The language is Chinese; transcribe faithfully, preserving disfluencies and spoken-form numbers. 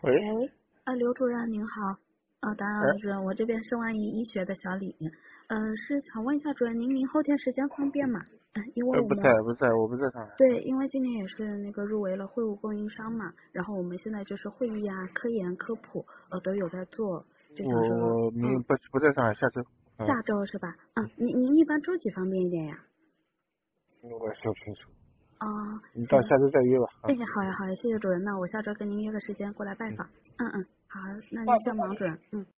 喂， 喂，呃，刘主任您好，呃，打扰哎， 了主任，我这边是万一医学的小李，呃，是想问一下主任，您明后天时间方便吗？嗯、因为呃， 我们不在，不在，我不在上海。 对，因为今年也是那个入围了会务供应商嘛，然后我们现在就是会议啊、科研、科普，呃，都有在做，就想说， 我我明嗯， 不不在上海，下周。嗯， 下周是吧？嗯，您您一般周几方便一点呀？ 我也说不清楚， 啊、 你到行， 下周再约吧。 哎， 啊， 好呀好呀，谢谢主任，那我下周跟您约个时间过来拜嗯。 访。嗯嗯，好，那您先忙主任，嗯。